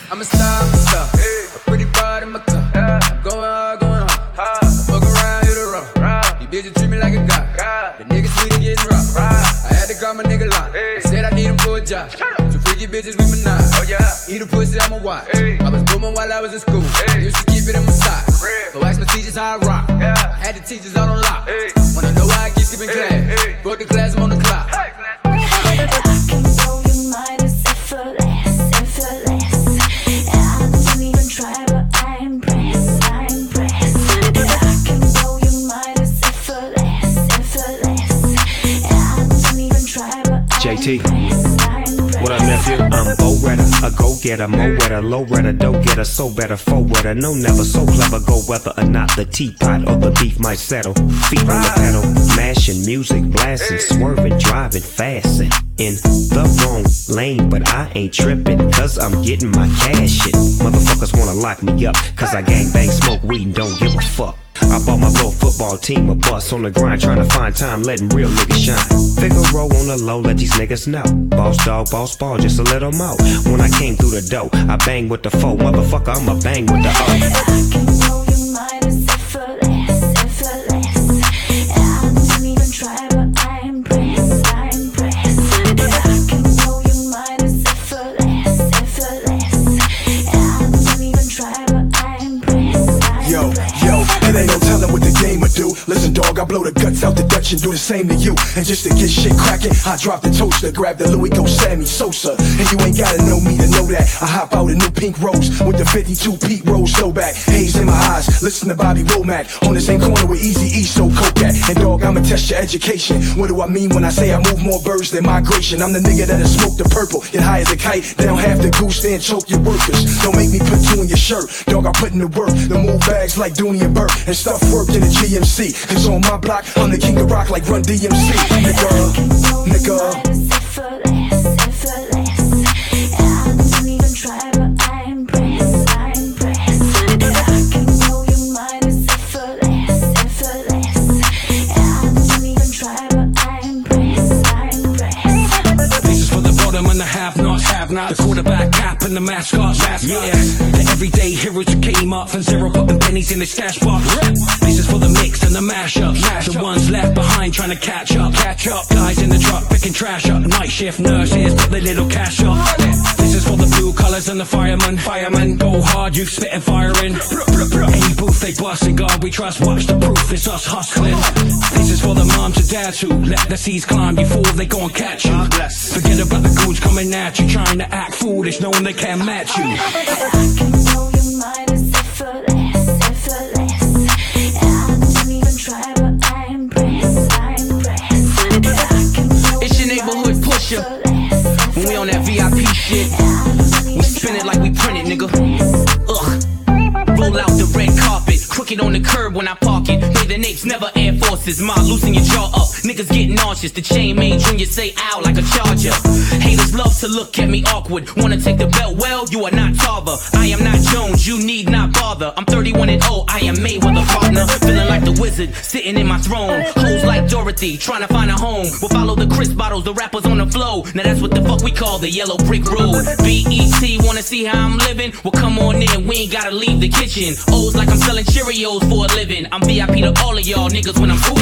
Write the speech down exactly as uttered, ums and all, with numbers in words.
I'm a star, I'm a star. A pretty broad in my car. I'm going hard, going hard. I fuck around, hit a rough. You bitches treat me like a god. The niggas sweet and getting rough. I had to call my nigga line. I said I need him for a job. Two freaky bitches with my nine. Oh yeah. Eat a pussy, I'm a watch. I was booming while I was in school. Used to keep it in my side. Go ask my teachers how I rock. I had the teachers all on lock. Wanna know why I keep skipping class? Broke the class, I'm on the clock. J T, what up, nephew? I'm Bo Redder, a go-getter, mo-wetter, low-redder, dough-getter, so better, faux-wetter, no never, so clever, go whether or not the teapot or the beef might settle. Feet on the pedal, mashing, music blasting, swerving, driving, fasting. In the wrong lane, but I ain't tripping, cause I'm getting my cash in. Motherfuckers wanna lock me up, cause I gang bang, smoke weed and don't give a fuck. I bought my little football team a bus on the grind, trying to find time, letting real niggas shine. Figaro on the low, let these niggas know. Boss dog, boss ball, just a little more. When I came through the door, I bang with the foe. Motherfucker, I'ma bang with the O. I can blow your mind, it's effortless, effortless. I don't even try, but I impress, I impress. I can blow your mind, it's effortless, effortless. I don't even try, but I impress, I Yo, impress. yo, it ain't no telling what the game would do. Listen, dog, I blow the guts out the Dutch and do the same to you. And just to get shit cracking, I drop the toaster, grab the Louis Go Sammy Sosa. And you ain't gotta know me to know that. I hop out a new pink rose with the fifty-two Pete Rose throwback. Haze in my eyes, listen to Bobby Womack. On the same corner with Easy E, so coke at. And dog, I'ma test your education. What do I mean when I say I move more birds than migration? I'm the nigga that'll smoke the purple, get high as a kite, down half the goose, then choke your workers. Don't make me put two in your shirt. Dog, I put in the work, the move bags like Dooney and Burke, and stuff work in the G M C. Cause on my block, I'm the king of rock like Run D M C. Nigga, nigga. It's effortless, effortless. I don't even try, but I impress, I impress. I can blow your mind, it's effortless, effortless. I don't even try, but I impress, I impress. This is for the bottom and the have-nots, have-nots. The quarterback cap and the mascots, mascots. Yeah, the everyday heroes who came up from zero, putting pennies in the stash box. This is for the mix and the mashup, mash the ones left behind trying to catch up, catch up. Guys in the truck picking trash up, night shift nurses put their little cash up. This is for the blue collars and the firemen, firemen. Go hard, you spitting firing. Any booth they busting, God we trust. Watch the proof, it's us hustling. This is for the moms and dads who let the seas climb before they go and catch you. Forget about the goons coming at you, trying to act foolish, knowing they can't match you. I can blow your mind, it's effortless, effortless. I don't even try, but I impress, I impress. I can blow It's your your neighborhood mind, pusher. effortless, When we on that V I P shit, we spin it like we print it, nigga. Ugh. Roll out the red carpet, crooked on the curb when I park it. Bathing apes, never Air Forces. Ma, loosen your jaw up. Niggas get nauseous. The chain made Junior say ow like a charger. Haters love to look at me awkward. Wanna take the belt? Well, you are not Tarver. I am not Jones. You need not bother. I'm thirty-one and oh, I am Mayweather partner. Feeling like the wizard, sitting in my throne. Hoes like Dorothy, trying to find a home. We'll follow the Chris bottles, the rappers on the flow. Now that's what the fuck we call the yellow brick road. B E T, wanna see how I'm living? Well, come on in, we ain't gotta leave the kitchen. O's like I'm selling Cheerios for a living. I'm V I P to all of y'all niggas when I'm